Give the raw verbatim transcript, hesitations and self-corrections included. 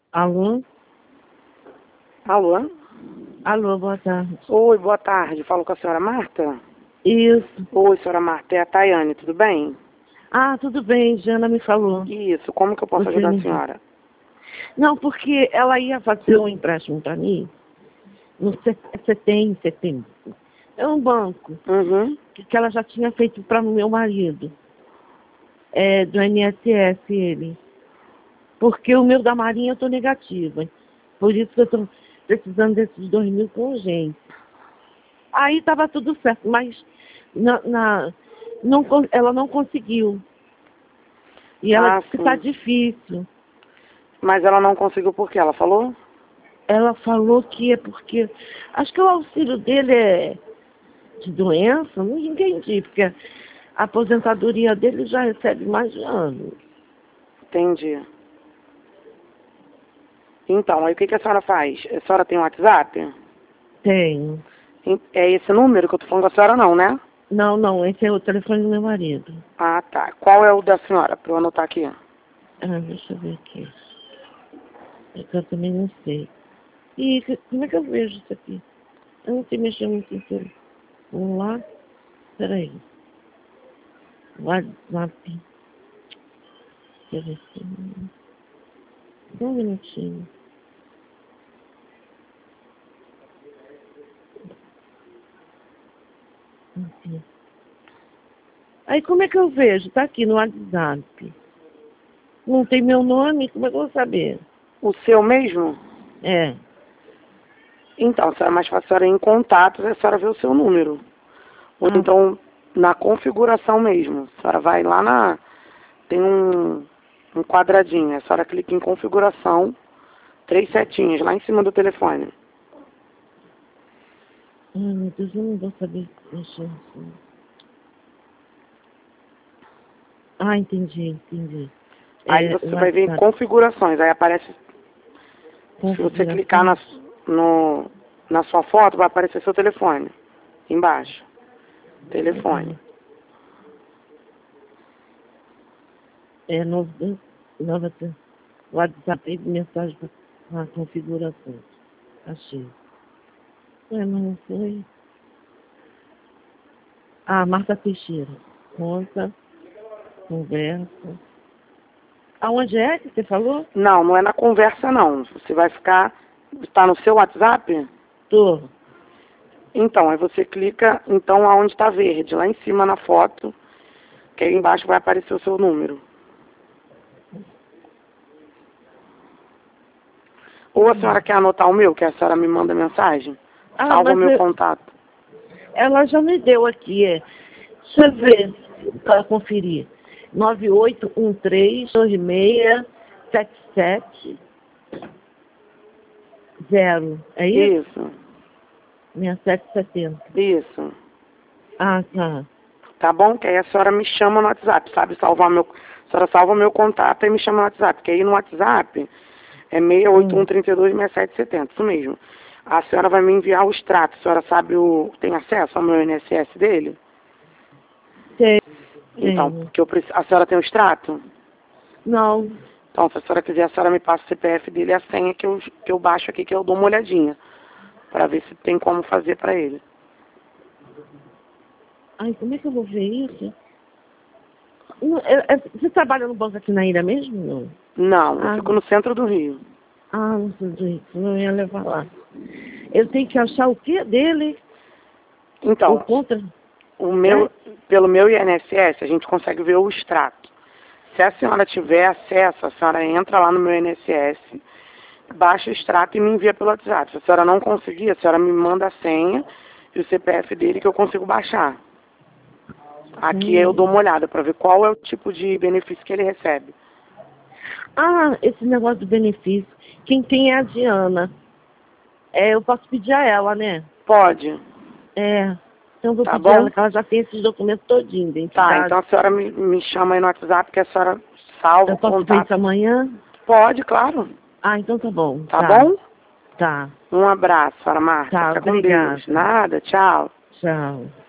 Alô? Alô? Alô, boa tarde. Oi, boa tarde. Falo com a senhora Marta? Isso. Oi, senhora Marta. É a Tayane, tudo bem? Ah, tudo bem, Jana me falou. Isso. Como que eu posso Você ajudar a me... senhora? Não, porque ela ia fazer um empréstimo para mim no C T em setembro. É um banco Uhum. que que ela já tinha feito para o meu marido. É do I N S S ele. Porque o meu da Marinha eu estou negativa. Por isso que eu estou precisando desses dois mil com urgência. Aí estava tudo certo, mas na, na, não, con- ela não conseguiu. E ela Ah, disse que está sim. difícil. Mas ela não conseguiu por quê? Ela falou? Ela falou que é porque... Acho que o auxílio dele é de doença, não entendi, porque a aposentadoria dele já recebe mais de ano. Entendi. Então, aí o que, que a senhora faz? A senhora tem um WhatsApp? Tenho. Em- É esse número que eu tô falando com a senhora não, né? Não, não, esse é o telefone do meu marido. Ah, tá. Qual é o da senhora? Pra eu anotar aqui. Ah, deixa eu ver aqui. É que eu também não sei. E que- como é que eu vejo isso aqui? Eu não sei mexer muito em tudo. Vamos lá? Peraí. WhatsApp. Deixa eu ver se... Só um minutinho. Aqui. Aí como é que eu vejo? Tá aqui no WhatsApp. Não tem meu nome, como é que eu vou saber? O seu mesmo? É. Então, será mais fácil a senhora ir em contatos e a senhora ver o seu número. Ou Ah, então, na configuração mesmo. A senhora vai lá na... Tem um, um quadradinho. A senhora clica em configuração, três setinhas, lá em cima do telefone. ai, meu Deus, eu não vou saber mexer assim. Ah, entendi, entendi. Aí É, você vai ver em WhatsApp, configurações. Aí aparece, se você clicar na, configuração. no, na sua foto, vai aparecer seu telefone. Embaixo. Telefone. Uhum. É, novo, nova, WhatsApp, mensagem para a configuração. Achei. Ué, mas não foi. Ah, Marta Teixeira. Conta, conversa. Aonde é que você falou? Não, não é na conversa não. Você vai ficar... Está no seu WhatsApp? Tô. Então, aí você clica, então, aonde está verde, lá em cima na foto, que aí embaixo vai aparecer o seu número. Ou a senhora quer anotar o meu, que a senhora me manda mensagem? Ah, Salva o mas meu eu, contato. ela já me deu aqui, é. Deixa eu ver, para conferir. nove oito um três dois seis sete sete zero. É isso? Isso, sessenta e sete setenta. isso. Ah, tá. Tá bom? Que aí a senhora me chama no WhatsApp, sabe? Salvar meu, a senhora salva meu contato e me chama no WhatsApp. Que aí no WhatsApp é seis oito um Hum, três dois seis sete sete zero, isso mesmo. A senhora vai me enviar o extrato. A senhora sabe o... tem acesso ao meu I N S S dele? tem, Então, tenho. porque eu preciso... a senhora tem o extrato? Não. Então, se a senhora quiser, a senhora me passa o C P F dele e a senha que eu, que eu baixo aqui, que eu dou uma olhadinha. Pra ver se tem como fazer pra ele. Ai, como é que eu vou ver isso? Não, é- é- você trabalha no banco aqui na ilha mesmo? Não. Não, eu Ah, fico no centro do Rio. ah, não sei disso, não ia levar lá. Eu tenho que achar o que dele? O Então, contra? o É? meu, pelo meu I N S S, a gente consegue ver o extrato. Se a senhora tiver acesso, a senhora entra lá no meu I N S S, baixa o extrato e me envia pelo WhatsApp. Se a senhora não conseguir, a senhora me manda a senha e o C P F dele que eu consigo baixar. Aqui eu dou Hum. uma olhada para ver qual é o tipo de benefício que ele recebe. Ah, esse negócio do benefício. Quem tem é a Diana. É, eu posso pedir a ela, né? Pode, É. Então eu vou tá pedir a ela, bom? que ela já tem esses documentos todinhos, Tá, identidade. então a senhora me, me chama aí no WhatsApp que a senhora salva Eu o posso ver contato. isso amanhã? Pode, claro. Ah, então tá bom. Tá Tá. bom? Tá. Um abraço, senhora Marta. Tá, Fica com Deus. obrigada. Nada, tchau. Tchau.